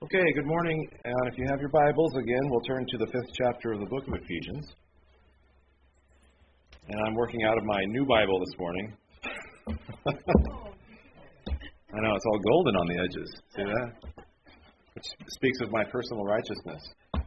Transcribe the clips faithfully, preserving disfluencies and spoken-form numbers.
Okay, good morning. And if you have your Bibles, again, we'll turn to the fifth chapter of the book of Ephesians. And I'm working out of my new Bible this morning. I know, it's all golden on the edges. See that? Which speaks of my personal righteousness.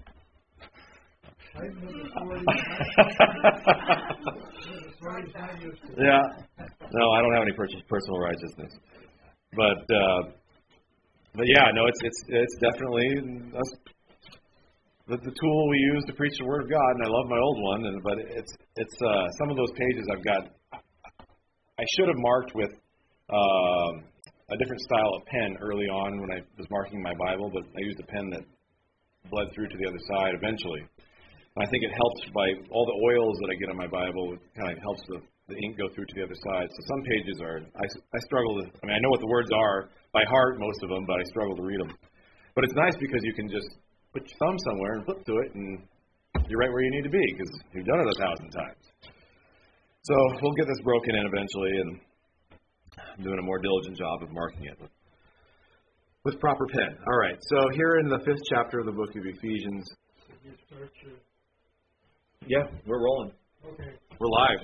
Yeah. No, I don't have any personal righteousness. But, uh, but yeah, no, it's it's it's definitely us, the, the tool we use to preach the Word of God, and I love my old one. And but it's it's uh, some of those pages I've got. I should have marked with uh, a different style of pen early on when I was marking my Bible, but I used a pen that bled through to the other side eventually. And I think it helps by all the oils that I get on my Bible. It kind of helps the, the ink go through to the other side. So some pages are, I, I struggle to, I mean, I know what the words are by heart, most of them, but I struggle to read them. But it's nice because you can just put your thumb somewhere and flip to it, and you're right where you need to be because you've done it a thousand times. So we'll get this broken in eventually, and I'm doing a more diligent job of marking it with, with proper pen. All right, so here in the fifth chapter of the book of Ephesians. You start your... Yeah, we're rolling. Okay. We're live.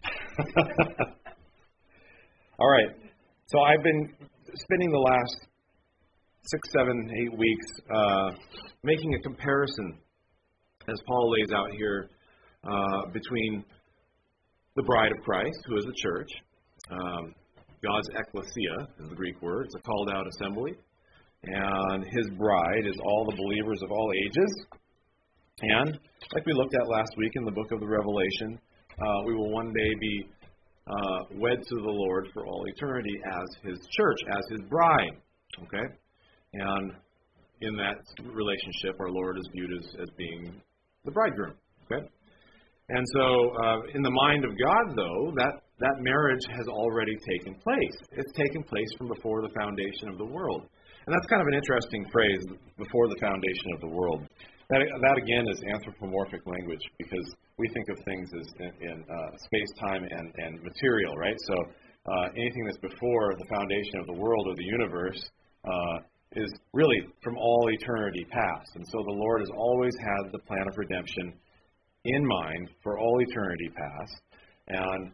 All right, so I've been spending the last six, seven, eight weeks uh, making a comparison, as Paul lays out here, uh, between the bride of Christ, who is the church. Um, God's ecclesia is the Greek word. It's a called out assembly. And his bride is all the believers of all ages. And, like we looked at last week in the book of the Revelation, uh, we will one day be uh, wed to the Lord for all eternity as his church, as his bride. Okay? And in that relationship, our Lord is viewed as, as being the bridegroom. Okay? And so, uh, in the mind of God, though, that, that marriage has already taken place. It's taken place from before the foundation of the world. And that's kind of an interesting phrase, before the foundation of the world. That, that again, is anthropomorphic language because we think of things as in, in uh, space, time, and, and material, right? So uh, anything that's before the foundation of the world or the universe uh, is really from all eternity past. And so the Lord has always had the plan of redemption in mind for all eternity past. And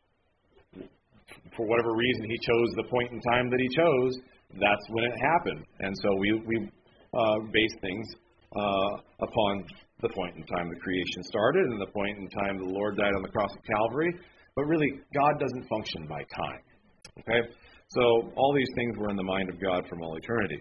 for whatever reason he chose the point in time that he chose, that's when it happened. And so we, we uh, base things Uh, upon the point in time the creation started and the point in time the Lord died on the cross of Calvary. But really, God doesn't function by time. Okay? So all these things were in the mind of God from all eternity.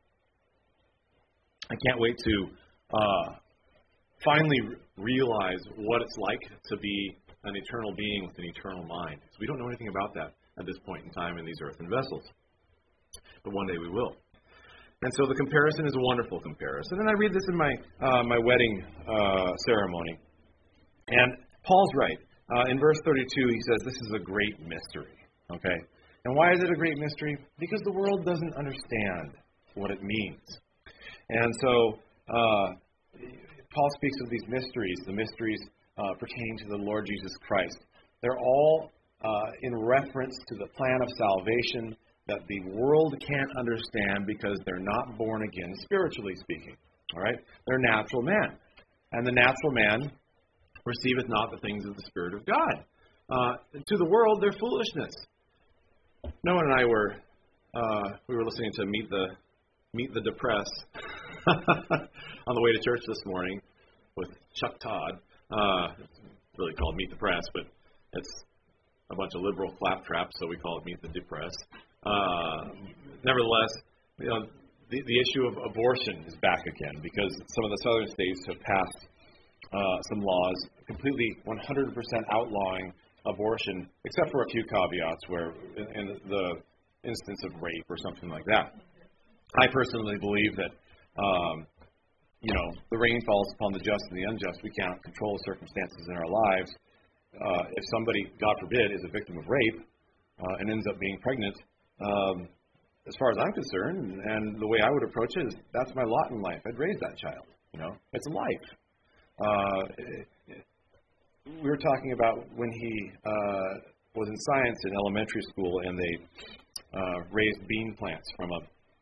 I can't wait to uh, finally realize what it's like to be an eternal being with an eternal mind. So we don't know anything about that at this point in time in these earthen vessels. But one day we will. And so the comparison is a wonderful comparison. And I read this in my uh, my wedding uh, ceremony. And Paul's right. Uh, in verse thirty-two, he says, this is a great mystery. Okay? And why is it a great mystery? Because the world doesn't understand what it means. And so uh, Paul speaks of these mysteries, the mysteries uh, pertaining to the Lord Jesus Christ. They're all uh, in reference to the plan of salvation that the world can't understand because they're not born again, spiritually speaking. All right? They're natural man. And the natural man receiveth not the things of the Spirit of God. Uh, to the world, they're foolishness. Noah and I were uh, we were listening to Meet the Meet the Depressed on the way to church this morning with Chuck Todd. Uh, it's really called Meet the Press, but it's a bunch of liberal claptraps, so we call it Meet the Depressed. Uh, nevertheless, you know, the, the issue of abortion is back again because some of the southern states have passed uh, some laws completely one hundred percent outlawing abortion, except for a few caveats where in, in the instance of rape or something like that. I personally believe that, um, you know, the rain falls upon the just and the unjust. We can't control the circumstances in our lives. Uh, if somebody, God forbid, is a victim of rape uh, and ends up being pregnant, Um, as far as I'm concerned, and the way I would approach it is, that's my lot in life. I'd raise that child. You know, it's a life. Uh, we were talking about when he uh, was in science in elementary school, and they uh, raised bean plants from a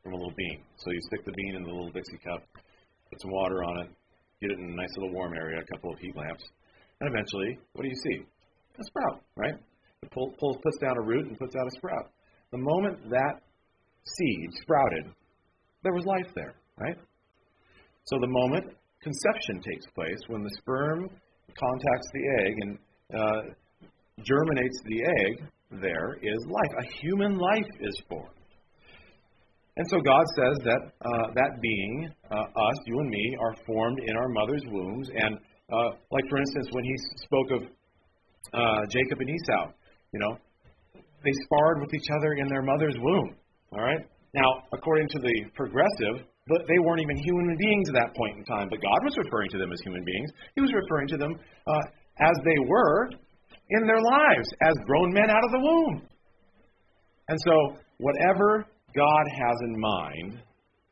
from a little bean. So you stick the bean in the little Dixie cup, put some water on it, get it in a nice little warm area, a couple of heat lamps, and eventually, what do you see? A sprout, right? It pulls, pulls, puts down a root and puts out a sprout. The moment that seed sprouted, there was life there, right? So the moment conception takes place, when the sperm contacts the egg and uh, germinates the egg, there is life. A human life is formed. And so God says that uh, that being, uh, us, you and me, are formed in our mother's wombs. And uh, like, for instance, when he spoke of uh, Jacob and Esau, you know, they sparred with each other in their mother's womb. All right? Now, according to the progressive, but they weren't even human beings at that point in time. But God was referring to them as human beings. He was referring to them uh, as they were in their lives, as grown men out of the womb. And so, whatever God has in mind,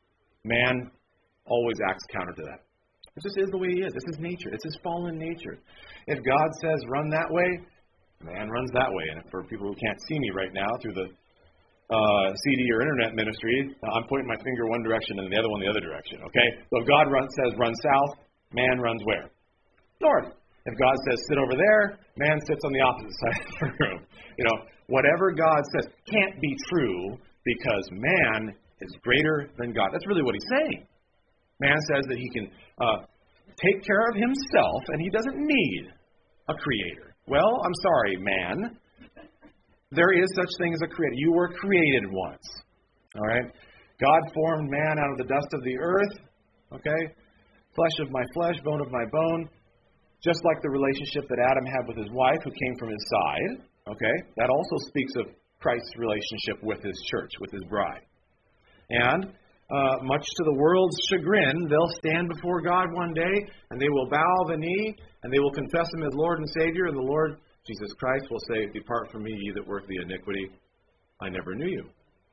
man always acts counter to that. It just is the way he is. It's his nature. It's his fallen nature. If God says run that way, man runs that way. And for people who can't see me right now through the uh, C D or internet ministry, I'm pointing my finger one direction and the other one the other direction. Okay? So if God runs, says run south, man runs where? North. If God says sit over there, man sits on the opposite side of the room. You know, whatever God says can't be true because man is greater than God. That's really what he's saying. Man says that he can uh, take care of himself and he doesn't need a creator. Well, I'm sorry, man. There is such thing as a creator. You were created once. All right? God formed man out of the dust of the earth. Okay? Flesh of my flesh, bone of my bone. Just like the relationship that Adam had with his wife who came from his side. Okay? That also speaks of Christ's relationship with his church, with his bride. And uh, much to the world's chagrin, they'll stand before God one day and they will bow the knee and they will confess him as Lord and Savior, and the Lord Jesus Christ will say, depart from me, ye that work the iniquity. I never knew you.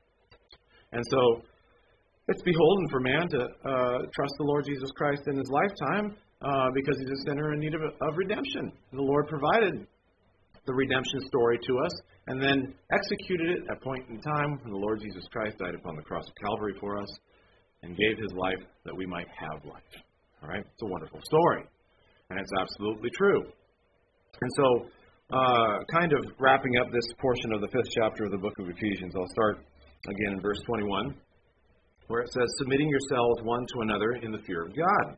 And so it's beholden for man to uh, trust the Lord Jesus Christ in his lifetime uh, because he's a sinner in need of, of redemption. And the Lord provided the redemption story to us and then executed it at a point in time when the Lord Jesus Christ died upon the cross of Calvary for us and gave his life that we might have life. All right? It's a wonderful story. And it's absolutely true. And so, Uh, kind of wrapping up this portion of the fifth chapter of the book of Ephesians, I'll start again in verse twenty-one, where it says, submitting yourselves one to another in the fear of God.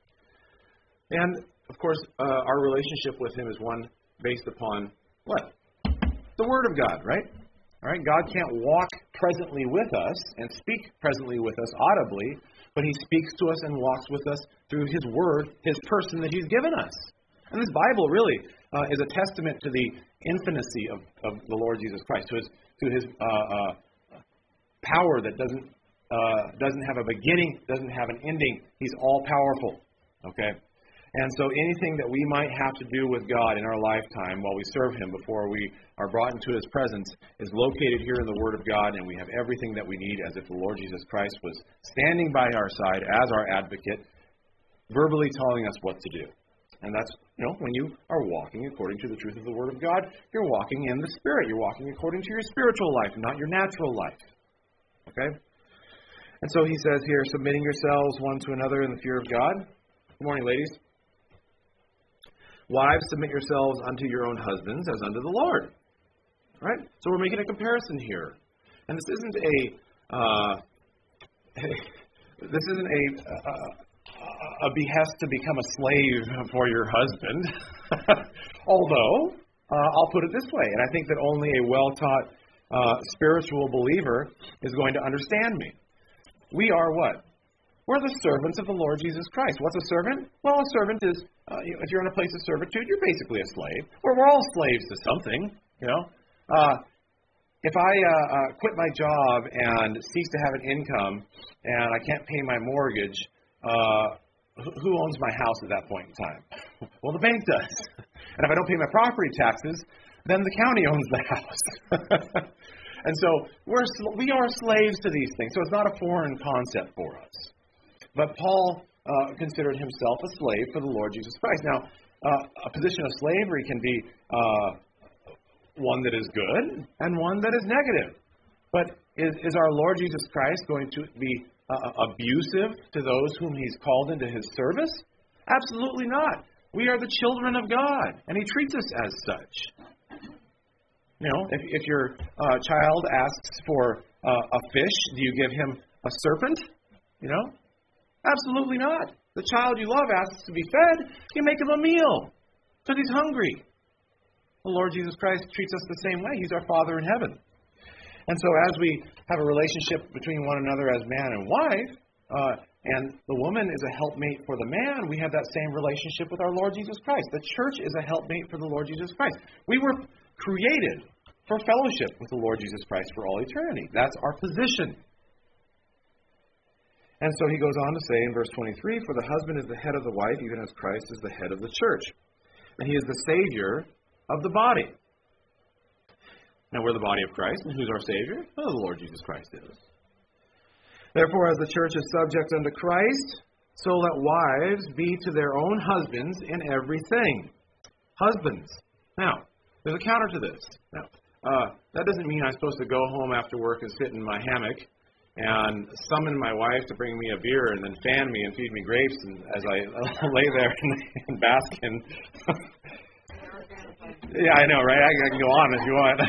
And, of course, uh, our relationship with him is one based upon what? The Word of God, right? All right. God can't walk presently with us and speak presently with us audibly, but he speaks to us and walks with us through his Word, his person that he's given us. And this Bible really uh, is a testament to the infinity of, of the Lord Jesus Christ, to his, to his uh, uh, power that doesn't uh, doesn't have a beginning, doesn't have an ending. He's all powerful. Okay? And so anything that we might have to do with God in our lifetime while we serve him before we are brought into his presence is located here in the Word of God, and we have everything that we need as if the Lord Jesus Christ was standing by our side as our advocate, verbally telling us what to do. And that's, you know, when you are walking according to the truth of the Word of God, you're walking in the Spirit. You're walking according to your spiritual life, not your natural life. Okay? And so he says here, submitting yourselves one to another in the fear of God. Good morning, ladies. Wives, submit yourselves unto your own husbands as unto the Lord. All right? So we're making a comparison here. And this isn't a, uh, this isn't a, uh, a behest to become a slave for your husband. Although, uh, I'll put it this way, and I think that only a well-taught uh, spiritual believer is going to understand me. We are what? We're the servants of the Lord Jesus Christ. What's a servant? Well, a servant is, uh, you know, if you're in a place of servitude, you're basically a slave. Or we're all slaves to something, you know. Uh, if I uh, uh, quit my job and cease to have an income and I can't pay my mortgage, uh, who owns my house at that point in time? Well, the bank does. And if I don't pay my property taxes, then the county owns the house. And so we're we are slaves to these things. So it's not a foreign concept for us. But Paul uh, considered himself a slave for the Lord Jesus Christ. Now, uh, a position of slavery can be uh, one that is good and one that is negative. But is, is our Lord Jesus Christ going to be uh, abusive to those whom He's called into His service? Absolutely not. We are the children of God, and He treats us as such. You know, if, if your uh, child asks for uh, a fish, do you give him a serpent? You know? Absolutely not. The child you love asks to be fed, you make him a meal because he's hungry. The Lord Jesus Christ treats us the same way. He's our Father in heaven. And so as we have a relationship between one another as man and wife, uh, and the woman is a helpmate for the man, we have that same relationship with our Lord Jesus Christ. The church is a helpmate for the Lord Jesus Christ. We were created for fellowship with the Lord Jesus Christ for all eternity. That's our position. And so he goes on to say in verse twenty-three, for the husband is the head of the wife, even as Christ is the head of the church. And he is the Savior of the body. Now we're the body of Christ, and who's our Savior? Well, the Lord Jesus Christ is. Therefore, as the church is subject unto Christ, so let wives be to their own husbands in everything. Husbands. Now, there's a counter to this. Now, uh, that doesn't mean I'm supposed to go home after work and sit in my hammock and summon my wife to bring me a beer and then fan me and feed me grapes and as I lay there and, and bask in. Yeah, I know, right? I, I can go on if you want.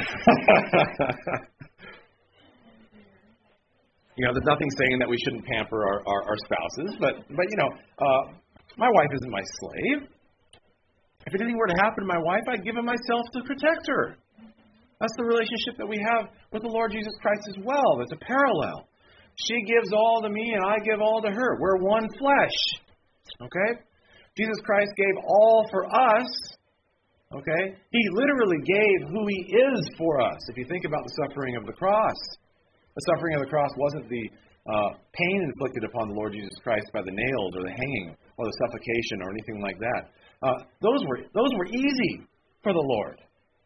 You know, there's nothing saying that we shouldn't pamper our, our, our spouses, but, but you know, uh, my wife isn't my slave. If anything were to happen to my wife, I'd give it myself to protect her. That's the relationship that we have with the Lord Jesus Christ as well. There's a parallel. She gives all to me and I give all to her. We're one flesh. Okay? Jesus Christ gave all for us. Okay? He literally gave who He is for us. If you think about the suffering of the cross, the suffering of the cross wasn't the uh, pain inflicted upon the Lord Jesus Christ by the nails or the hanging or the suffocation or anything like that. Uh, those were those were easy for the Lord.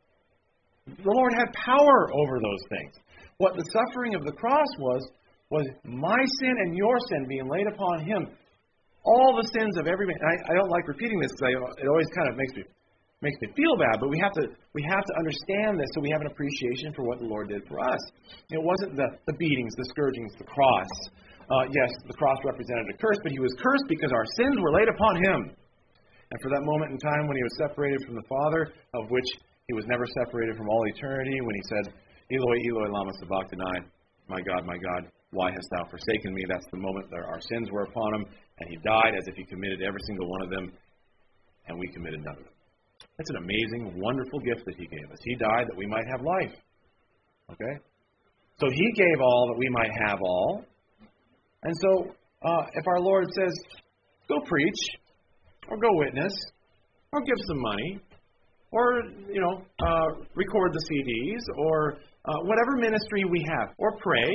The Lord had power over those things. What the suffering of the cross was, was my sin and your sin being laid upon Him. All the sins of every man. I, I don't like repeating this because it always kind of makes me makes me feel bad, but we have to we have to understand this so we have an appreciation for what the Lord did for us. It wasn't the, the beatings, the scourgings, the cross. Uh, yes, the cross represented a curse, but He was cursed because our sins were laid upon Him. And for that moment in time when He was separated from the Father, of which He was never separated from all eternity, when He said, Eloi, Eloi, lama sabachthani, my God, my God, why hast Thou forsaken me? That's the moment that our sins were upon Him, and He died as if He committed every single one of them, and we committed none of them. It's an amazing, wonderful gift that He gave us. He died that we might have life. Okay? So He gave all that we might have all. And so, uh, if our Lord says, go preach, or go witness, or give some money, or, you know, uh, record the C Ds, or uh, whatever ministry we have, or pray,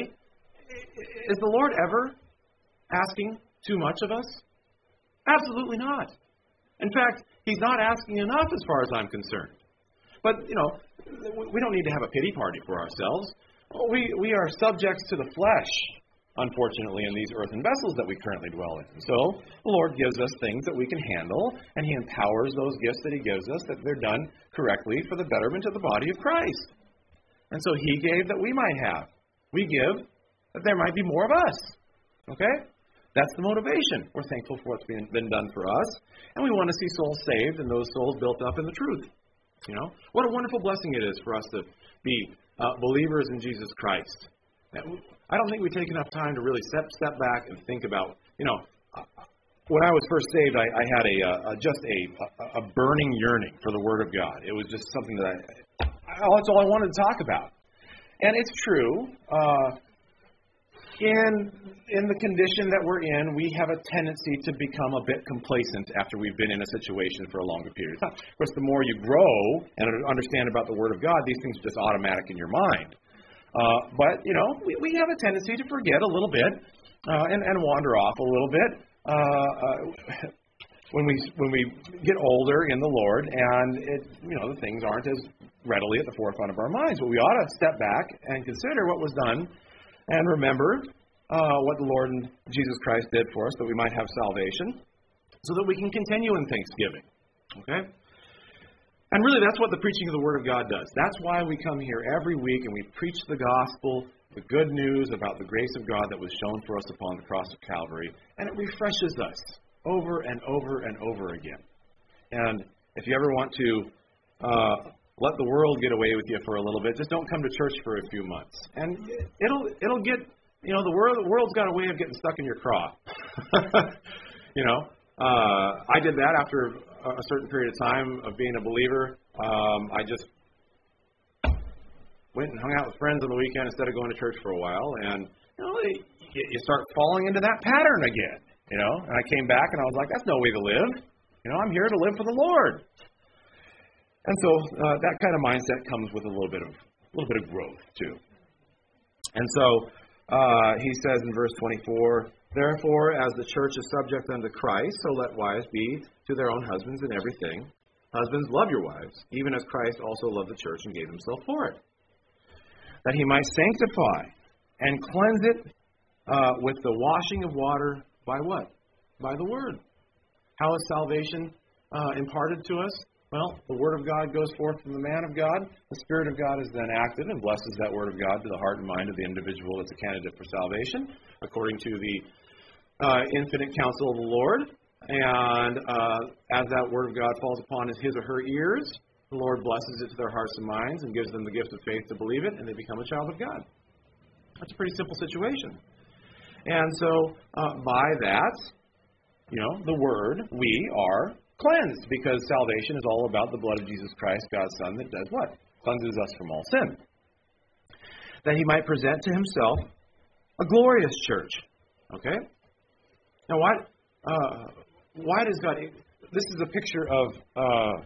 is the Lord ever asking too much of us? Absolutely not. In fact, He's not asking enough as far as I'm concerned. But, you know, we don't need to have a pity party for ourselves. We, we are subjects to the flesh, unfortunately, in these earthen vessels that we currently dwell in. So the Lord gives us things that we can handle, and He empowers those gifts that He gives us that they're done correctly for the betterment of the body of Christ. And so He gave that we might have. We give that there might be more of us. Okay? That's the motivation. We're thankful for what's been, been done for us, and we want to see souls saved and those souls built up in the truth. You know, what a wonderful blessing it is for us to be uh, believers in Jesus Christ. I don't think we take enough time to really step step back and think about, you know, when I was first saved, I, I had a, a just a, a a burning yearning for the Word of God. It was just something that I, I that's all I wanted to talk about. And it's true. Uh, In in the condition that we're in, we have a tendency to become a bit complacent after we've been in a situation for a longer period of time. Of course, the more you grow and understand about the Word of God, these things are just automatic in your mind. Uh, but, you know, we, we have a tendency to forget a little bit uh, and, and wander off a little bit uh, uh, when we when we get older in the Lord, and it, you know, the things aren't as readily at the forefront of our minds. But we ought to step back and consider what was done. And remember uh, what the Lord and Jesus Christ did for us, that we might have salvation, so that we can continue in thanksgiving. Okay? And really, that's what the preaching of the Word of God does. That's why we come here every week and we preach the gospel the good news about the grace of God that was shown for us upon the cross of Calvary, and it refreshes us over and over and over again. And if you ever want to uh, let the world get away with you for a little bit, just don't come to church for a few months. And it'll it'll get, you know, the world the world's got a way of getting stuck in your craw. you know, uh, I did that after a certain period of time of being a believer. Um, I just went and hung out with friends on the weekend instead of going to church for a while, and you know, you start falling into that pattern again. You know, and I came back and I was like, that's no way to live. You know, I'm here to live for the Lord. And so uh, that kind of mindset comes with a little bit of a little bit of growth too. And so uh, he says in verse twenty-four, therefore, as the church is subject unto Christ, so let wives be to their own husbands in everything. Husbands, love your wives, even as Christ also loved the church and gave himself for it, that he might sanctify and cleanse it uh, with the washing of water by what? By the word. How is salvation uh, imparted to us? Well, the Word of God goes forth from the man of God. The Spirit of God is then active and blesses that Word of God to the heart and mind of the individual that's a candidate for salvation, according to the uh, infinite counsel of the Lord. And uh, as that Word of God falls upon his or her ears, the Lord blesses it to their hearts and minds and gives them the gift of faith to believe it, and they become a child of God. That's a pretty simple situation. And so uh, by that, you know, the Word, we are cleansed, because salvation is all about the blood of Jesus Christ, God's Son, that does what? Cleanses us from all sin. That he might present to himself a glorious church. Okay? Now, why, uh, why does God... This is a picture of uh,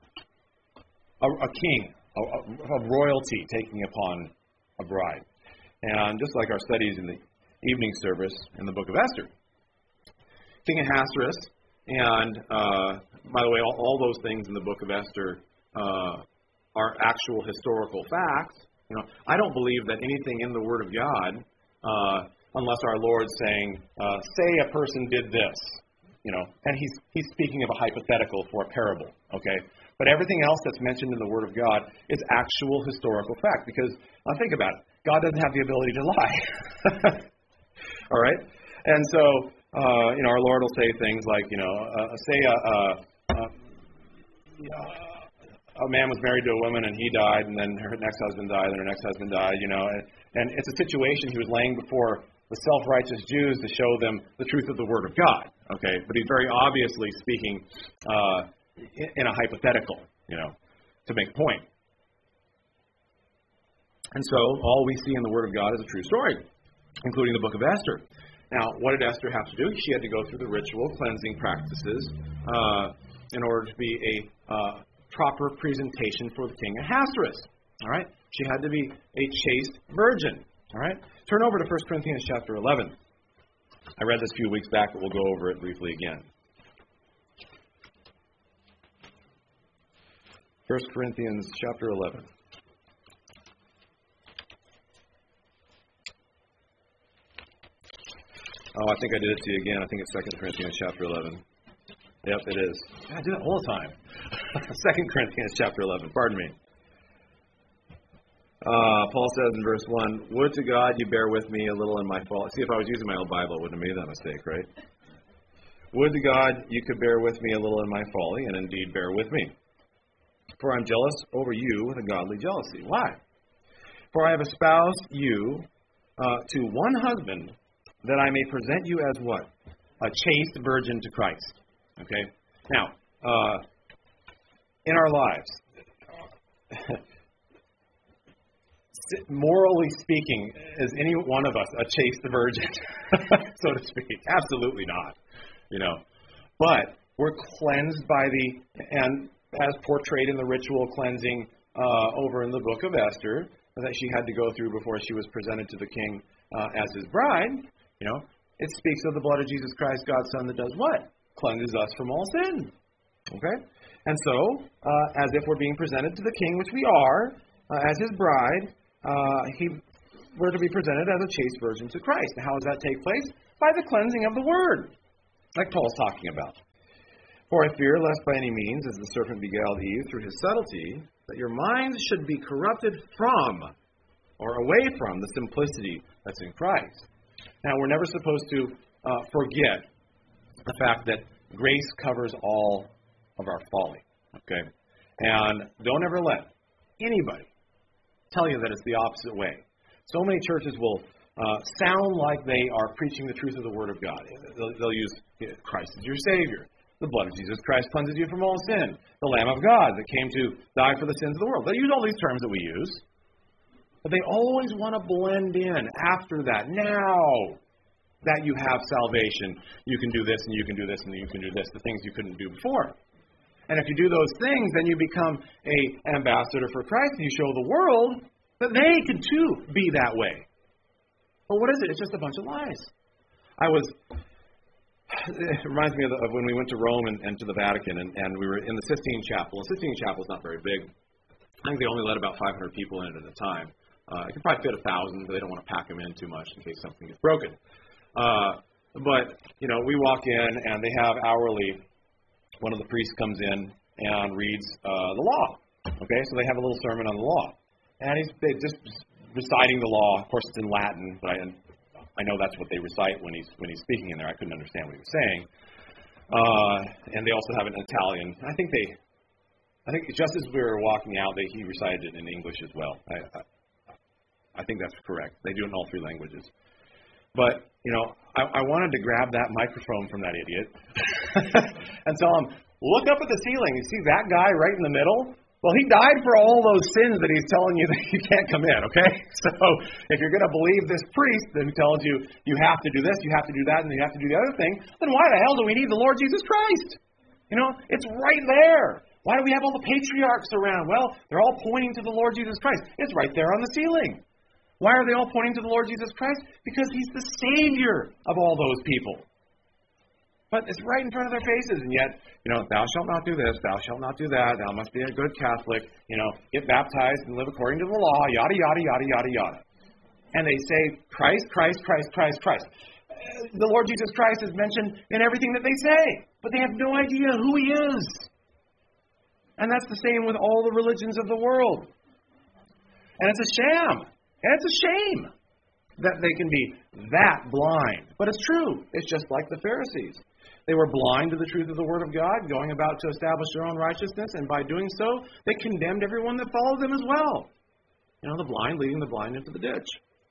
a, a king, a, a royalty taking upon a bride. And just like our studies in the evening service in the book of Esther, King Ahasuerus, and, uh, by the way, all, all those things in the book of Esther uh, are actual historical facts. You know, I don't believe that anything in the Word of God, uh, unless our Lord's saying, uh, say a person did this, you know, and he's he's speaking of a hypothetical for a parable, okay? But everything else that's mentioned in the Word of God is actual historical fact, because, uh, think about it, God doesn't have the ability to lie. All right? And so... Uh, you know, our Lord will say things like, you know, uh, say a, a, a, a man was married to a woman and he died, and then her next husband died, and her next husband died, you know. And, and it's a situation he was laying before the self-righteous Jews to show them the truth of the Word of God, okay? But he's very obviously speaking uh, in, in a hypothetical, you know, to make a point. And so all we see in the Word of God is a true story, including the book of Esther. Now, what did Esther have to do? She had to go through the ritual cleansing practices uh, in order to be a uh, proper presentation for the king Ahasuerus. All right? She had to be a chaste virgin. All right? Turn over to First Corinthians chapter eleven. I read this a few weeks back, but we'll go over it briefly again. First Corinthians chapter eleven. Oh, I think I did it to you again. I think it's Second Corinthians chapter eleven. Yep, it is. I do that all the time. Second Corinthians chapter eleven. Pardon me. Uh, Paul says in verse one, would to God you bear with me a little in my fault. See, if I was using my old Bible, I wouldn't have made that mistake, right? Would to God you could bear with me a little in my folly, and indeed bear with me. For I'm jealous over you with a godly jealousy. Why? For I have espoused you uh, to one husband, that I may present you as what? A chaste virgin to Christ. Okay? Now, uh, in our lives, morally speaking, is any one of us a chaste virgin, so to speak? Absolutely not. You know, but we're cleansed by the, and as portrayed in the ritual cleansing uh, over in the book of Esther, that she had to go through before she was presented to the king uh, as his bride. You know, it speaks of the blood of Jesus Christ, God's Son, that does what? Cleanses us from all sin. Okay? And so, uh, as if we're being presented to the king, which we are, uh, as his bride, uh, he, we're to be presented as a chaste virgin to Christ. And how does that take place? By the cleansing of the Word, like Paul's talking about. For I fear, lest by any means, as the serpent beguiled Eve through his subtlety, that your minds should be corrupted from or away from the simplicity that's in Christ. Now, we're never supposed to uh, forget the fact that grace covers all of our folly. Okay? And don't ever let anybody tell you that it's the opposite way. So many churches will uh, sound like they are preaching the truth of the Word of God. They'll, they'll use Christ as your Savior. The blood of Jesus Christ cleanses you from all sin. The Lamb of God that came to die for the sins of the world. They use all these terms that we use. But they always want to blend in after that. Now that you have salvation, you can do this and you can do this and you can do this. The things you couldn't do before. And if you do those things, then you become an ambassador for Christ and you show the world that they can too be that way. Well, what is it? It's just a bunch of lies. I was... It reminds me of, the, of when we went to Rome and, and to the Vatican, and, and we were in the Sistine Chapel. The Sistine Chapel is not very big. I think they only let about five hundred people in it at a time. Uh, it could probably fit a thousand, but they don't want to pack them in too much in case something gets broken. Uh, but, you know, we walk in, and they have hourly, one of the priests comes in and reads uh, the law. Okay, so they have a little sermon on the law. And he's they just reciting the law. Of course, it's in Latin, but I... I know that's what they recite when he's when he's speaking in there. I couldn't understand what he was saying. Uh, and they also have it in Italian. I think they, I think just as we were walking out, they, he recited it in English as well. I, I, I think that's correct. They do it in all three languages. But, you know, I, I wanted to grab that microphone from that idiot and tell him, look up at the ceiling. You see that guy right in the middle? Well, he died for all those sins that he's telling you that you can't come in, okay? So if you're going to believe this priest who tells you you have to do this, you have to do that, and you have to do the other thing, then why the hell do we need the Lord Jesus Christ? You know, it's right there. Why do we have all the patriarchs around? Well, they're all pointing to the Lord Jesus Christ. It's right there on the ceiling. Why are they all pointing to the Lord Jesus Christ? Because he's the Savior of all those people. But it's right in front of their faces, and yet, you know, thou shalt not do this, thou shalt not do that, thou must be a good Catholic, you know, get baptized and live according to the law, yada, yada, yada, yada, yada. And they say, Christ, Christ, Christ, Christ, Christ. The Lord Jesus Christ is mentioned in everything that they say, but they have no idea who he is. And that's the same with all the religions of the world. And it's a sham. And it's a shame that they can be that blind. But it's true. It's just like the Pharisees. They were blind to the truth of the Word of God, going about to establish their own righteousness, and by doing so, they condemned everyone that followed them as well. You know, the blind leading the blind into the ditch.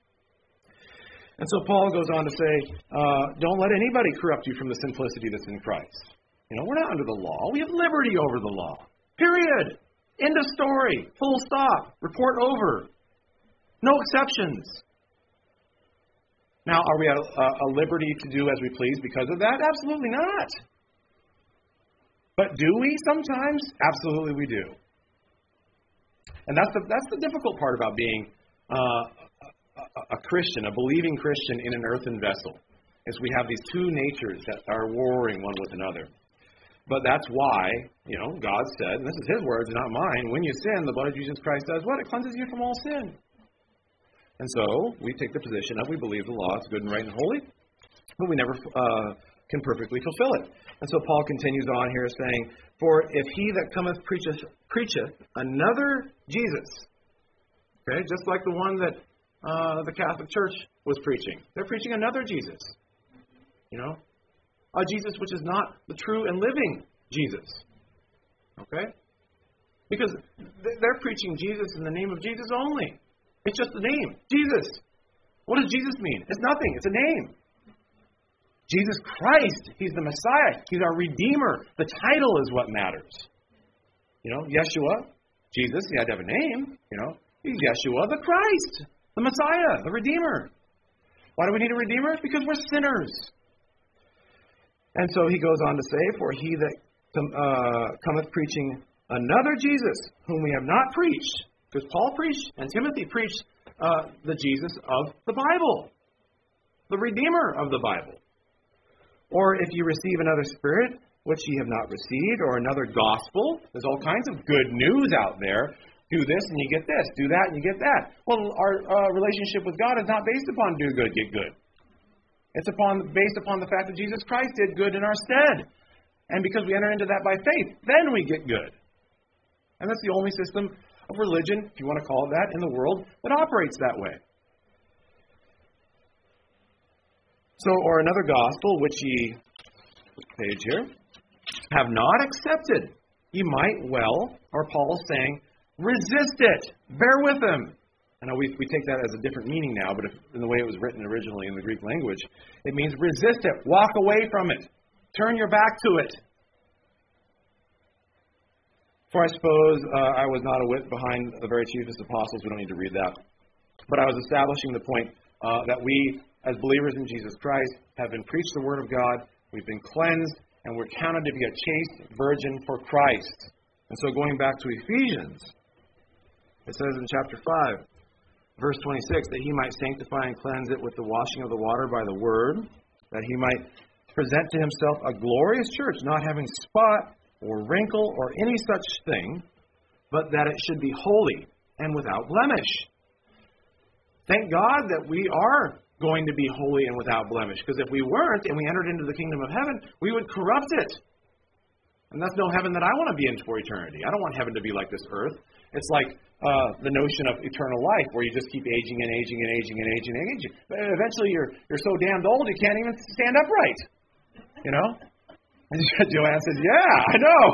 And so Paul goes on to say, uh, don't let anybody corrupt you from the simplicity that's in Christ. You know, we're not under the law. We have liberty over the law. Period. End of story. Full stop. Report over. No exceptions. Now, are we at a, a liberty to do as we please because of that? Absolutely not. But do we sometimes? Absolutely we do. And that's the that's the difficult part about being uh, a, a Christian, a believing Christian in an earthen vessel, is we have these two natures that are warring one with another. But that's why, you know, God said, and this is His words, not mine, when you sin, the blood of Jesus Christ does what? It cleanses you from all sin. And so, we take the position of we believe the law is good and right and holy, but we never uh, can perfectly fulfill it. And so Paul continues on here saying, for if he that cometh preacheth, preacheth another Jesus, okay, just like the one that uh, the Catholic Church was preaching. They're preaching another Jesus, you know, a Jesus which is not the true and living Jesus, okay? Because they're preaching Jesus in the name of Jesus only. It's just the name, Jesus. What does Jesus mean? It's nothing. It's a name. Jesus Christ, He's the Messiah. He's our Redeemer. The title is what matters. You know, Yeshua, Jesus, He had to have a name. You know, He's Yeshua the Christ, the Messiah, the Redeemer. Why do we need a Redeemer? Because we're sinners. And so he goes on to say, for he that uh, cometh preaching another Jesus, whom we have not preached, because Paul preached and Timothy preached uh, the Jesus of the Bible, the Redeemer of the Bible. Or if you receive another spirit, which ye have not received, or another gospel, there's all kinds of good news out there. Do this and you get this. Do that and you get that. Well, our uh, relationship with God is not based upon do good, get good. It's upon based upon the fact that Jesus Christ did good in our stead. And because we enter into that by faith, then we get good. And that's the only system of religion, if you want to call it that, in the world that operates that way. So, or another gospel, which ye, page here, have not accepted. You might well, or Paul's saying, resist it. Bear with them. I know we, we take that as a different meaning now, but if, in the way it was written originally in the Greek language, it means resist it. Walk away from it. Turn your back to it. For I suppose uh, I was not a whit behind the very chiefest apostles. We don't need to read that. But I was establishing the point uh, that we, as believers in Jesus Christ, have been preached the Word of God. We've been cleansed, and we're counted to be a chaste virgin for Christ. And so going back to Ephesians, it says in chapter five, verse twenty-six, that he might sanctify and cleanse it with the washing of the water by the Word, that he might present to himself a glorious church, not having spot or wrinkle or any such thing, but that it should be holy and without blemish. Thank God that we are going to be holy and without blemish, because if we weren't and we entered into the kingdom of heaven, we would corrupt it. And that's no heaven that I want to be in for eternity. I don't want heaven to be like this earth. It's like uh, the notion of eternal life, where you just keep aging and aging and aging and aging and aging. But eventually you're you're so damned old you can't even stand upright. You know? And Joanne says, yeah, I know.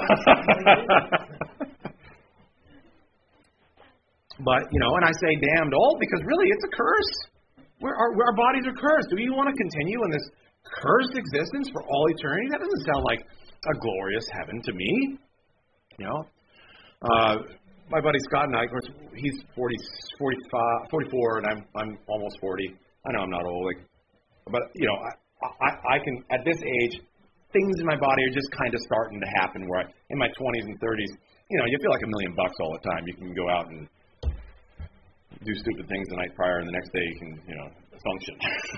But, you know, and I say damned old because really it's a curse. We're, our, our bodies are cursed. Do you want to continue in this cursed existence for all eternity? That doesn't sound like a glorious heaven to me. You know? Uh, my buddy Scott and I, of course, he's forty, forty-five, forty-four, and I'm I'm almost forty. I know I'm not old. Like, but, you know, I, I, I can, at this age, things in my body are just kind of starting to happen where I, in my twenties and thirties, you know, you feel like a million bucks all the time. You can go out and do stupid things the night prior, and the next day you can, you know, function.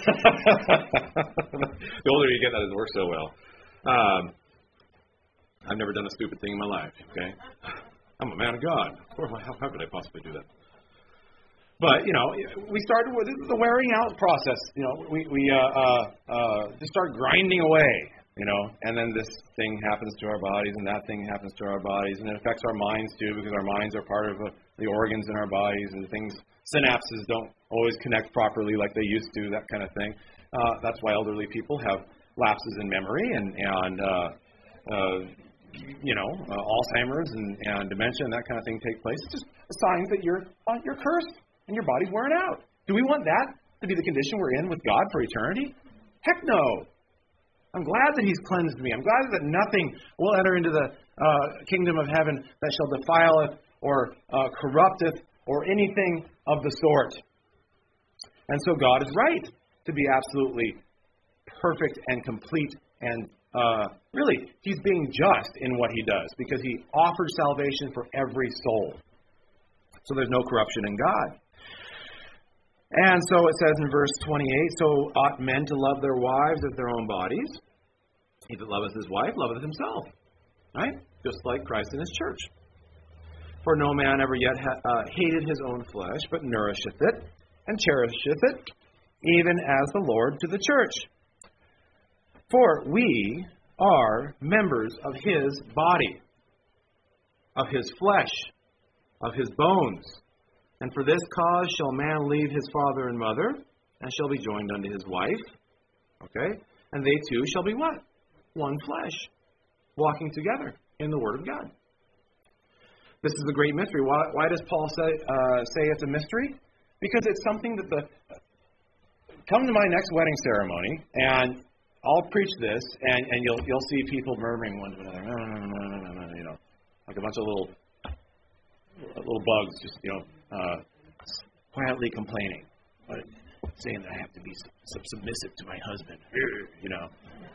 The older you get, that doesn't work so well. Um, I've never done a stupid thing in my life, okay? I'm a man of God. How, how could I possibly do that? But, you know, we started with the wearing out process. You know, we, we uh, uh, uh, just start grinding away. You know, and then this thing happens to our bodies, and that thing happens to our bodies, and it affects our minds too, because our minds are part of uh, the organs in our bodies, and things, synapses don't always connect properly like they used to, that kind of thing. Uh, that's why elderly people have lapses in memory, and, and uh, uh, you know, uh, Alzheimer's and, and dementia and that kind of thing take place. It's just a sign that you're uh, you're cursed and your body's wearing out. Do we want that to be the condition we're in with God for eternity? Heck no. I'm glad that He's cleansed me. I'm glad that nothing will enter into the uh, kingdom of heaven that shall defileth or uh, corrupteth or anything of the sort. And so God is right to be absolutely perfect and complete, and uh, really, He's being just in what He does, because He offered salvation for every soul. So there's no corruption in God. And so it says in verse twenty-eight, so ought men to love their wives as their own bodies. He that loveth his wife loveth himself. Right? Just like Christ in His church. For no man ever yet ha- uh, hated his own flesh, but nourisheth it, and cherisheth it, even as the Lord to the church. For we are members of His body, of His flesh, of His bones. And for this cause shall man leave his father and mother, and shall be joined unto his wife. Okay? And they two shall be what? One flesh. Walking together in the Word of God. This is a great mystery. Why, why does Paul say, uh, say it's a mystery? Because it's something that the... Come to my next wedding ceremony, and I'll preach this, and, and you'll you'll see people murmuring one to another. No, no, no, no, no, no, you know, like a bunch of little little bugs, just, you know, uh, quietly complaining, but saying that I have to be sub- submissive to my husband, you know.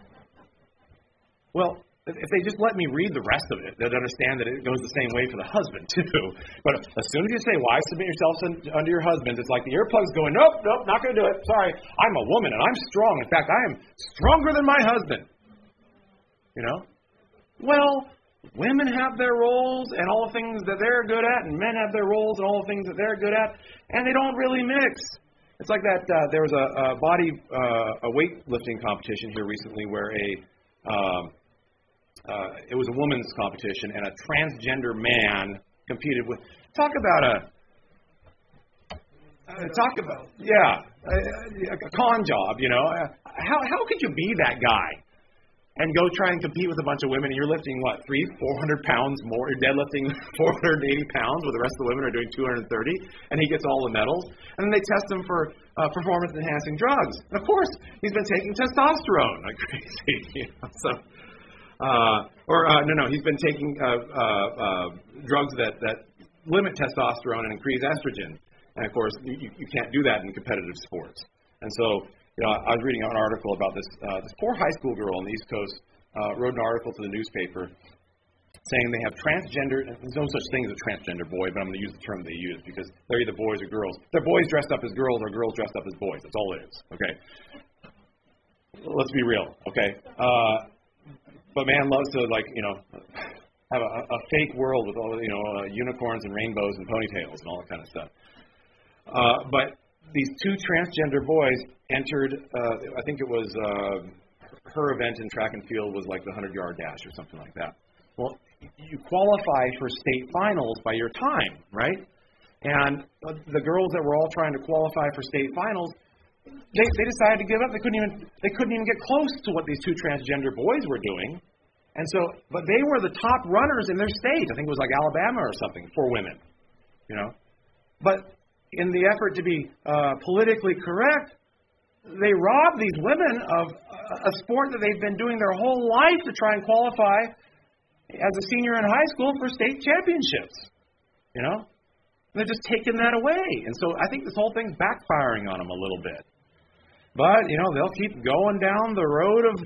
Well, if they just let me read the rest of it, they'd understand that it goes the same way for the husband, too. But as soon as you say, wives, submit yourselves under your husbands, it's like the earplug's going, nope, nope, not going to do it. Sorry, I'm a woman, and I'm strong. In fact, I am stronger than my husband. You know? Well, women have their roles and all the things that they're good at, and men have their roles and all the things that they're good at, and they don't really mix. It's like that. Uh, there was a, a body, uh, a weightlifting competition here recently where a, uh, uh, it was a women's competition, and a transgender man competed with talk about a, uh, talk about, yeah, a, a con job, you know. How, how could you be that guy and go try and compete with a bunch of women and you're lifting, what, three, four hundred pounds more, you're deadlifting four hundred eighty pounds where the rest of the women are doing two hundred thirty, and he gets all the medals, and then they test him for uh, performance-enhancing drugs. And of course, he's been taking testosterone like crazy, you know, so... Uh, or uh, no, no, he's been taking uh, uh, uh, drugs that, that limit testosterone and increase estrogen. And, of course, you, you can't do that in competitive sports. And so, you know, I was reading an article about this. Uh, this poor high school girl on the East Coast uh, wrote an article to the newspaper saying they have transgender, there's no such thing as a transgender boy, but I'm going to use the term they use because they're either boys or girls. They're boys dressed up as girls or girls dressed up as boys. That's all it is, okay? Let's be real, okay? Uh, But man loves to, like, you know, have a, a fake world with all, you know, uh, unicorns and rainbows and ponytails and all that kind of stuff. Uh, but these two transgender boys entered, uh, I think it was uh, her event in track and field was like the hundred-yard dash or something like that. Well, you qualify for state finals by your time, right? And the girls that were all trying to qualify for state finals, They, they decided to give up. They couldn't even they couldn't even get close to what these two transgender boys were doing, and so but they were the top runners in their state. I think it was like Alabama or something for women, you know. But in the effort to be uh, politically correct, they robbed these women of a sport that they've been doing their whole life to try and qualify as a senior in high school for state championships, you know. And they're just taking that away, and so I think this whole thing's backfiring on them a little bit. But, you know, they'll keep going down the road of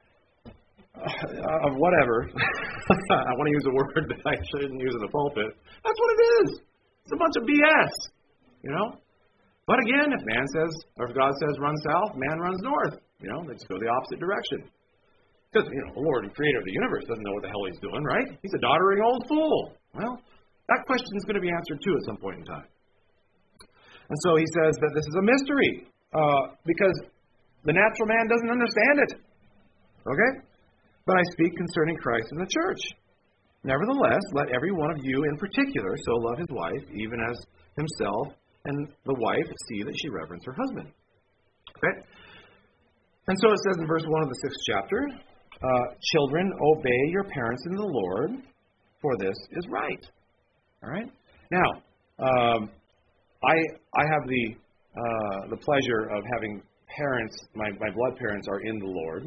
uh, of whatever. I want to use a word that I shouldn't use in the pulpit. That's what it is. It's a bunch of B S, you know. But again, if man says, or if God says run south, man runs north. You know, they just go the opposite direction. Because, you know, the Lord and Creator of the universe doesn't know what the hell He's doing, right? He's a doddering old fool. Well, that question is going to be answered too at some point in time. And so he says that this is a mystery. Uh, because the natural man doesn't understand it. Okay? But I speak concerning Christ and the church. Nevertheless, let every one of you in particular so love his wife, even as himself, and the wife see that she reverence her husband. Okay? And so it says in verse one of the sixth chapter, uh, children, obey your parents in the Lord, for this is right. All right? Now, um, I I have the Uh, the pleasure of having parents, my, my blood parents are in the Lord.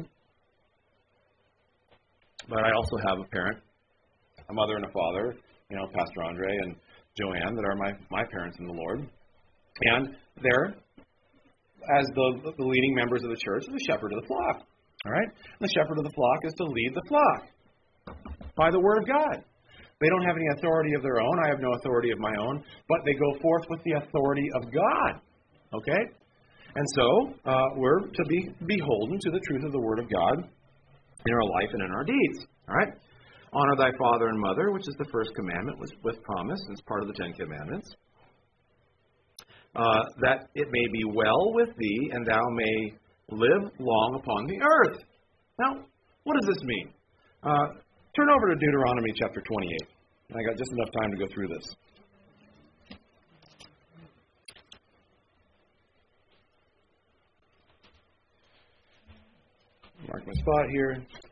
But I also have a parent, a mother and a father, you know, Pastor Andre and Joanne, that are my, my parents in the Lord. And they're, as the, the leading members of the church, the shepherd of the flock. All right? And the shepherd of the flock is to lead the flock by the word of God. They don't have any authority of their own. I have no authority of my own. But they go forth with the authority of God. Okay? And so, uh, we're to be beholden to the truth of the Word of God in our life and in our deeds. All right? Honor thy father and mother, which is the first commandment with, with promise, and it's part of the Ten Commandments. Uh, that it may be well with thee, and thou may live long upon the earth. Now, what does this mean? Uh, turn over to Deuteronomy chapter twenty-eight. I got just enough time to go through this. Mark my spot here.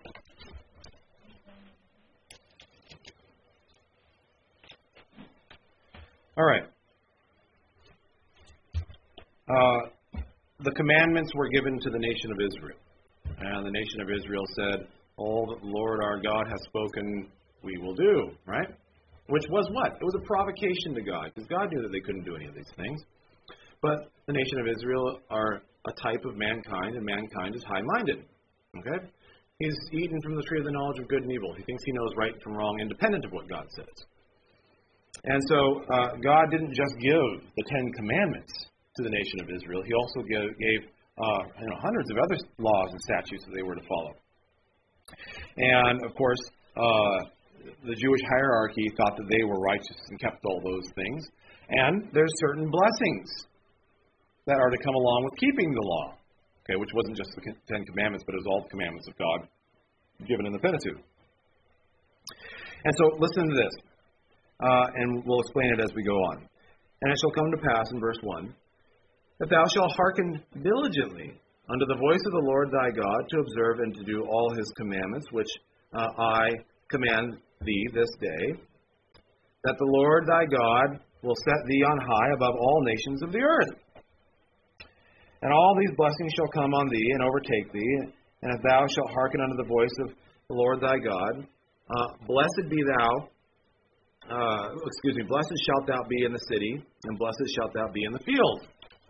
All right. Uh, the commandments were given to the nation of Israel. And the nation of Israel said, all that the Lord our God has spoken, we will do. Right? Which was what? It was a provocation to God, because God knew that they couldn't do any of these things. But the nation of Israel are a type of mankind, and mankind is high-minded. Okay? He's eaten from the tree of the knowledge of good and evil. He thinks he knows right from wrong, independent of what God says. And so uh, God didn't just give the Ten Commandments to the nation of Israel. He also gave, gave uh, you know, hundreds of other laws and statutes that they were to follow. And, of course, uh, the Jewish hierarchy thought that they were righteous and kept all those things. And there's certain blessings that are to come along with keeping the law. Okay, which wasn't just the Ten Commandments, but it was all the commandments of God given in the Pentateuch. And so, listen to this. uh, and we'll explain it as we go on. And it shall come to pass in verse one, that thou shalt hearken diligently unto the voice of the Lord thy God, to observe and to do all his commandments, which uh, I command thee this day, that the Lord thy God will set thee on high above all nations of the earth. And all these blessings shall come on thee and overtake thee, and if thou shalt hearken unto the voice of the Lord thy God, uh, blessed be thou, uh, excuse me, blessed shalt thou be in the city, and blessed shalt thou be in the field.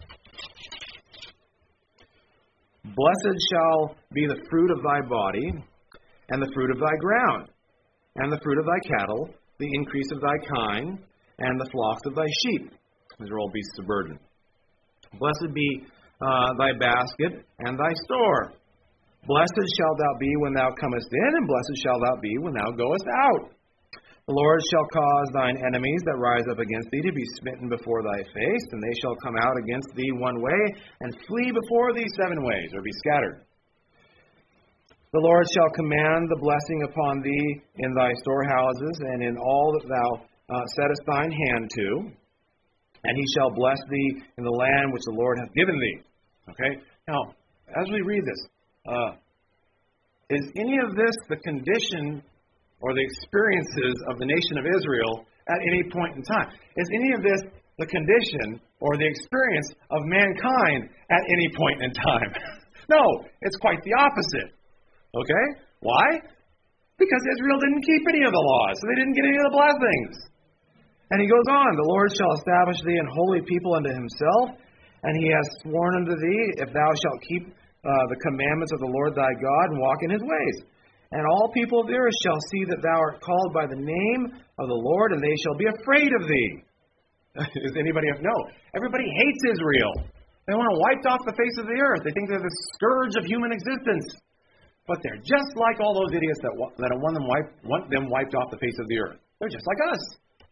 Blessed shall be the fruit of thy body, and the fruit of thy ground, and the fruit of thy cattle, the increase of thy kine, and the flocks of thy sheep. These are all beasts of burden. Blessed be uh, thy basket and thy store. Blessed shalt thou be when thou comest in, and blessed shalt thou be when thou goest out. The Lord shall cause thine enemies that rise up against thee to be smitten before thy face, and they shall come out against thee one way, and flee before thee seven ways, or be scattered. The Lord shall command the blessing upon thee in thy storehouses, and in all that thou uh, settest thine hand to, and he shall bless thee in the land which the Lord hath given thee. Okay? Now, as we read this, uh, is any of this the condition or the experiences of the nation of Israel at any point in time? Is any of this the condition or the experience of mankind at any point in time? No, it's quite the opposite. Okay? Why? Because Israel didn't keep any of the laws, so they didn't get any of the blessings. And he goes on, the Lord shall establish thee an holy people unto himself, and he has sworn unto thee, if thou shalt keep uh, the commandments of the Lord thy God, and walk in his ways. And all people of the earth shall see that thou art called by the name of the Lord, and they shall be afraid of thee. Does anybody have? No. Everybody hates Israel. They want to wipe off the face of the earth. They think they're the scourge of human existence. But they're just like all those idiots that want, that want them wiped want them wiped off the face of the earth. They're just like us.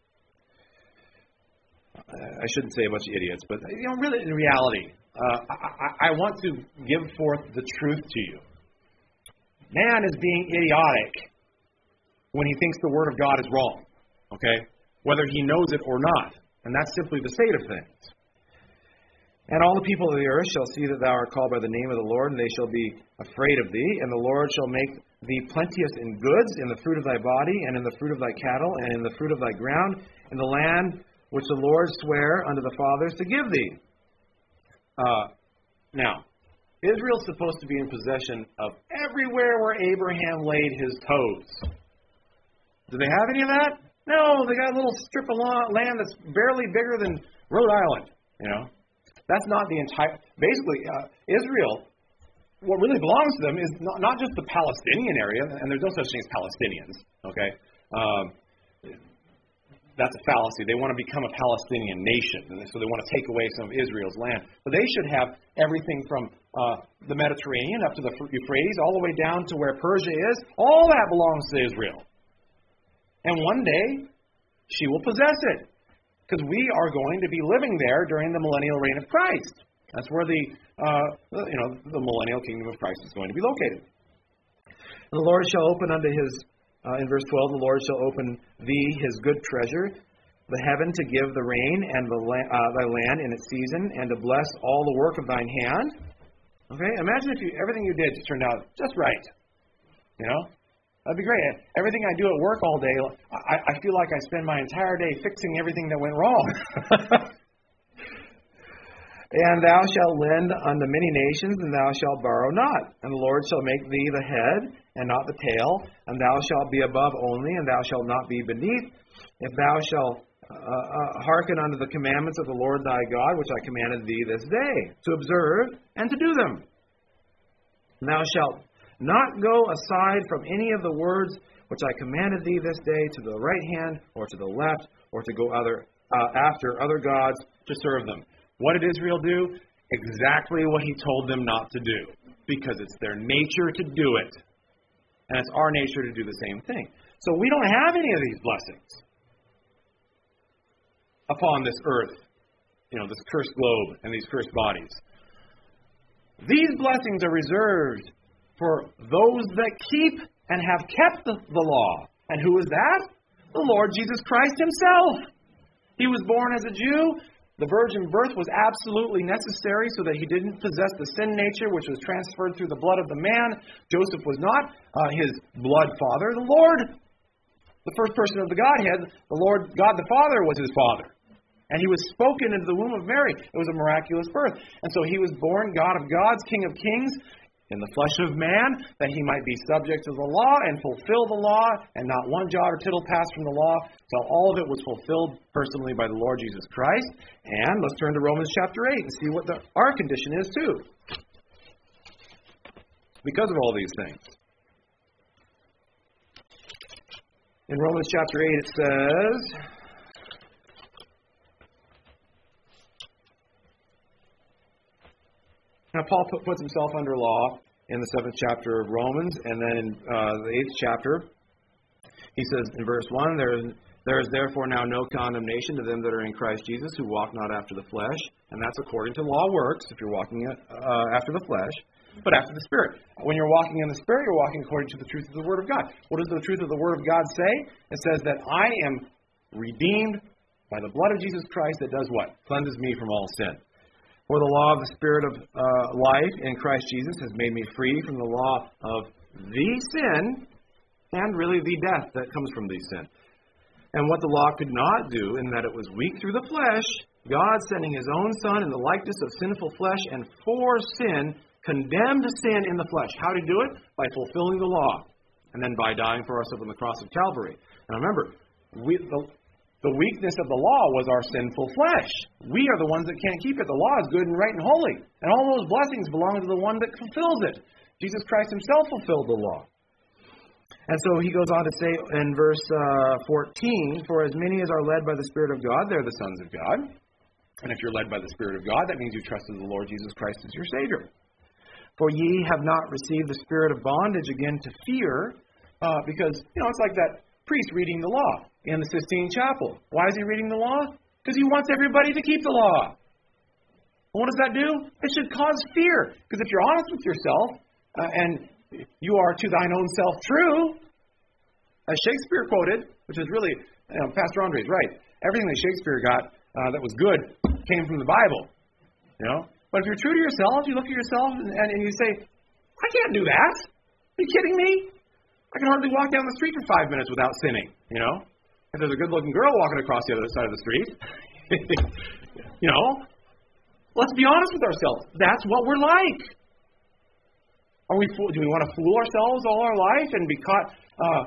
I shouldn't say a bunch of idiots, but you know, really, in reality, uh, I, I want to give forth the truth to you. Man is being idiotic when he thinks the Word of God is wrong, okay? Whether he knows it or not. And that's simply the state of things. And all the people of the earth shall see that thou art called by the name of the Lord, and they shall be afraid of thee. And the Lord shall make thee plenteous in goods, in the fruit of thy body, and in the fruit of thy cattle, and in the fruit of thy ground, in the land which the Lord sware unto the fathers to give thee. Uh, now, Israel's supposed to be in possession of everywhere where Abraham laid his toes. Do they have any of that? No, they got a little strip of land that's barely bigger than Rhode Island. You know, that's not the entire. Basically, uh, Israel, what really belongs to them is not, not just the Palestinian area, and there's no such thing as Palestinians. Okay, um, that's a fallacy. They want to become a Palestinian nation, and so they want to take away some of Israel's land. But they should have everything from uh, the Mediterranean up to the Euphrates, all the way down to where Persia is. All that belongs to Israel. And one day, she will possess it, because we are going to be living there during the millennial reign of Christ. That's where the uh, you know the millennial kingdom of Christ is going to be located. And the Lord shall open unto his Uh, in verse twelve, the Lord shall open thee his good treasure, the heaven to give the rain, and the la- uh, thy land in its season, and to bless all the work of thine hand. Okay, imagine if you, everything you did just turned out just right. You know, that'd be great. Everything I do at work all day, I, I feel like I spend my entire day fixing everything that went wrong. And thou shalt lend unto many nations, and thou shalt borrow not. And the Lord shall make thee the head, and not the tail. And thou shalt be above only, and thou shalt not be beneath. If thou shalt uh, uh, hearken unto the commandments of the Lord thy God, which I commanded thee this day, to observe and to do them. And thou shalt not go aside from any of the words which I commanded thee this day, to the right hand, or to the left, or to go other uh, after other gods to serve them. What did Israel do? Exactly what he told them not to do, because it's their nature to do it. And it's our nature to do the same thing. So we don't have any of these blessings upon this earth, you know, this cursed globe and these cursed bodies. These blessings are reserved for those that keep and have kept the, the law. And who is that? The Lord Jesus Christ himself. He was born as a Jew. The virgin birth was absolutely necessary so that he didn't possess the sin nature which was transferred through the blood of the man. Joseph was not uh, his blood father. The Lord, the first person of the Godhead, the Lord God the Father was his father. And he was spoken into the womb of Mary. It was a miraculous birth. And so he was born God of gods, King of kings, in the flesh of man, that he might be subject to the law and fulfill the law, and not one jot or tittle passed from the law, till all of it was fulfilled personally by the Lord Jesus Christ. And let's turn to Romans chapter eight and see what the, our condition is too. Because of all these things. In Romans chapter eight it says, now, Paul put, puts himself under law in the seventh chapter of Romans, and then in uh, the eighth chapter, he says in verse one, there is, there is therefore now no condemnation to them that are in Christ Jesus, who walk not after the flesh, and that's according to law works, if you're walking uh, after the flesh, but after the Spirit. When you're walking in the Spirit, you're walking according to the truth of the Word of God. What does the truth of the Word of God say? It says that I am redeemed by the blood of Jesus Christ that does what? Cleanses me from all sin. For the law of the Spirit of uh, life in Christ Jesus has made me free from the law of the sin, and really the death that comes from the sin. And what the law could not do, in that it was weak through the flesh, God sending his own Son in the likeness of sinful flesh, and for sin, condemned sin in the flesh. How did he do it? By fulfilling the law, and then by dying for us upon the cross of Calvary. And remember, we, the, The weakness of the law was our sinful flesh. We are the ones that can't keep it. The law is good and right and holy. And all those blessings belong to the one that fulfills it. Jesus Christ himself fulfilled the law. And so he goes on to say in verse uh, fourteen, for as many as are led by the Spirit of God, they're the sons of God. And if you're led by the Spirit of God, that means you trusted the Lord Jesus Christ as your Savior. For ye have not received the spirit of bondage again to fear, uh, because, you know, it's like that priest reading the law in the Sistine Chapel. Why is he reading the law? Because he wants everybody to keep the law. What does that do? It should cause fear. Because if you're honest with yourself, uh, and you are to thine own self true, as Shakespeare quoted, which is really, you know, Pastor Andre's right. Everything that Shakespeare got uh, that was good came from the Bible. You know? But if you're true to yourself, you look at yourself and, and, and you say, I can't do that. Are you kidding me? I can hardly walk down the street for five minutes without sinning, you know? If there's a good-looking girl walking across the other side of the street, you know, let's be honest with ourselves. That's what we're like. Are we? Do we want to fool ourselves all our life and be caught uh,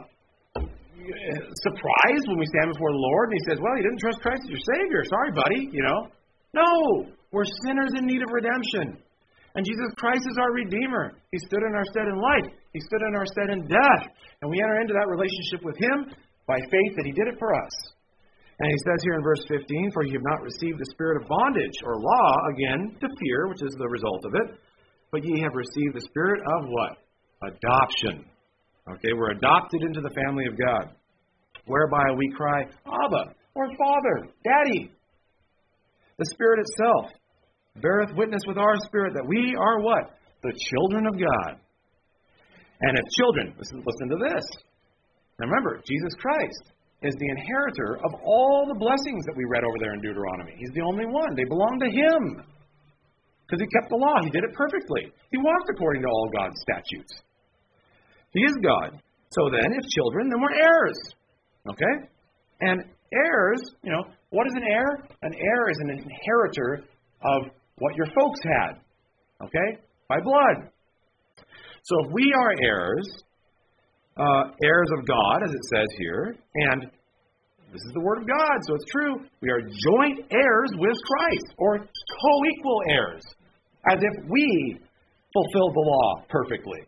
surprised when we stand before the Lord and He says, well, you didn't trust Christ as your Savior. Sorry, buddy, you know? No, we're sinners in need of redemption. And Jesus Christ is our Redeemer. He stood in our stead in life. He stood in our stead in death. And we enter into that relationship with Him by faith that He did it for us. And He says here in verse fifteen, for ye have not received the spirit of bondage or law, again, to fear, which is the result of it, but ye have received the spirit of what? Adoption. Okay, we're adopted into the family of God, whereby we cry, Abba, or Father, Daddy. The Spirit itself beareth witness with our spirit that we are what? The children of God. And if children, listen, listen to this. Now remember, Jesus Christ is the inheritor of all the blessings that we read over there in Deuteronomy. He's the only one. They belong to Him. Because He kept the law. He did it perfectly. He walked according to all God's statutes. He is God. So then, if children, then we're heirs. Okay? And heirs, you know, what is an heir? An heir is an inheritor of what your folks had. Okay? By blood. So if we are heirs, uh, heirs of God, as it says here, and this is the Word of God, so it's true, we are joint heirs with Christ, or co-equal heirs, as if we fulfilled the law perfectly.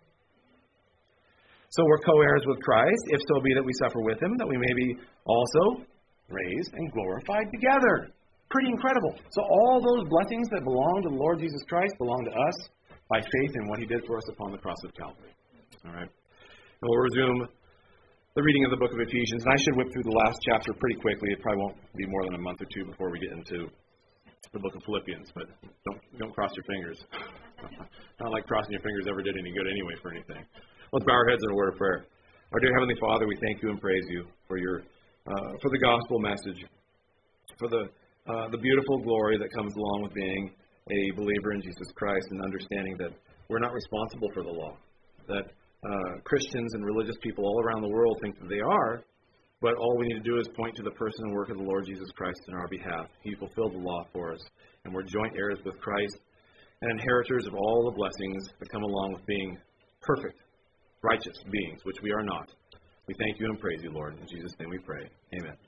So we're co-heirs with Christ, if so be that we suffer with Him, that we may be also raised and glorified together. Pretty incredible. So all those blessings that belong to the Lord Jesus Christ belong to us by faith in what He did for us upon the cross of Calvary. All right. And we'll resume the reading of the book of Ephesians. And I should whip through the last chapter pretty quickly. It probably won't be more than a month or two before we get into the book of Philippians. But don't don't cross your fingers. Not like crossing your fingers ever did any good anyway for anything. Let's bow our heads in a word of prayer. Our dear Heavenly Father, we thank you and praise you for your uh, for the gospel message, for the uh, the beautiful glory that comes along with being a believer in Jesus Christ, and understanding that we're not responsible for the law, that uh, Christians and religious people all around the world think that they are, but all we need to do is point to the person and work of the Lord Jesus Christ in our behalf. He fulfilled the law for us, and we're joint heirs with Christ and inheritors of all the blessings that come along with being perfect, righteous beings, which we are not. We thank you and praise you, Lord. In Jesus' name we pray. Amen.